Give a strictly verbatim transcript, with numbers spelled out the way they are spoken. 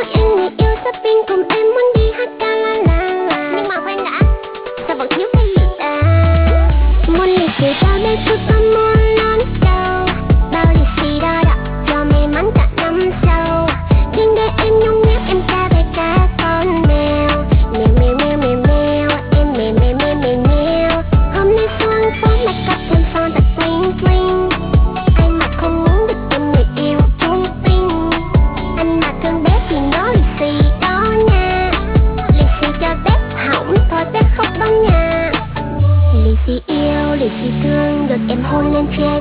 anh người yêu shopping cùng em muốn đi hát ca la la la. Nhưng mà khoan đã, sao vẫn thiếu cái gì ta? Muốn lì xì bao đây cứ có mua lón đâu. Bao lì xì đo đạc cho may mắn cả năm sau. Đừng để em nhung nhép em ca về cả con mèo. Mèo mèo mèo mèo mèo, em mèo mèo mèo mèo mèo. Hôm nay xuống phố make up thêm son thật bling bling. Ai mà không muốn được em người yêu trung tinh. Anh mà thương bé thì nó lì xì đó nha. Lì xì cho bé hỏng thôi bé khóc đó nha. Lì xì yêu, lì xì thương, được em hôn lên trên